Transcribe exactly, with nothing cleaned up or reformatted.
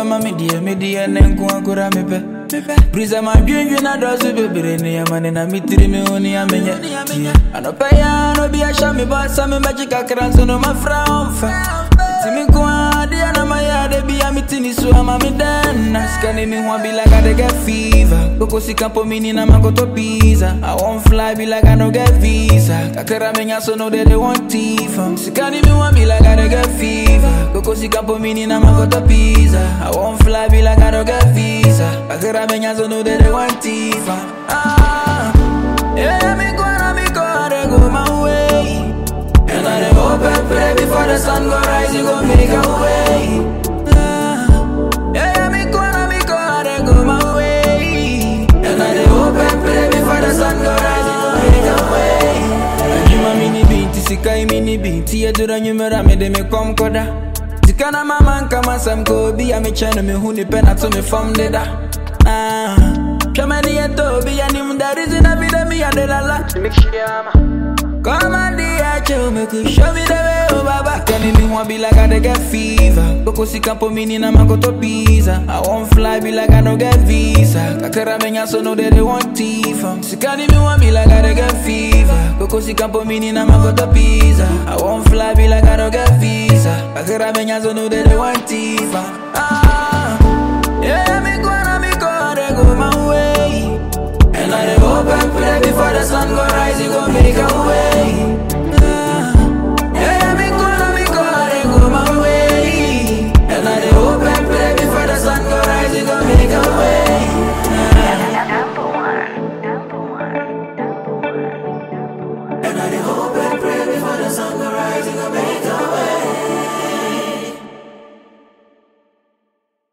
mama dear, me dear, and then go and go to me. Prisa my dream, you not does be brainy, man, and I meet me only a minute. I no pay, I no be a shammy, but some magic I can't so no my frown. Me go on, the other my yard, be a meeting, so I'm a me then. Scanning me one be like I get fever. Coco si campo mini na ma go to pizza. I won't fly be like I no get visa. Kakera me so no they they want teeth. Scanning me one be like I get fever. Coco si campo mini na ma go to pizza. I won't fly be like I no get visa. Kakera me so no they they want teeth. Ah, yeah me go on, me go on, they go my way. And I dey hope and pray before the sun go rise, you go make a way. Ah, yeah, me go on, me go on, they go my way. And I dey hope and pray before the sun go rise, you go make a way. And you ma mini binti, sika mini binti, ya dura nyumera me de me kom koda. Sika na mama kama sam ko bi ya me chano me huni pena to me fam deda. Ah, chamani ya to bi ya ni mudari zina bi de mi ya de la la. Make sure come on, dear, you make you show me the way, oh baba. Can me want be like I dey get fever. Coco si campo mini na ma go to pizza. I won't fly be like I no get visa. Kakera me so no they they want teeth. Si can me want be like I dey get fever. Coco si campo mini na ma go to pizza. I won't fly be like I no get visa. Kakera me so no they they want teeth. Ah, yeah, me go on, me go on, they go my way. And I dey hope and pray before the sun go rise, you go make a way.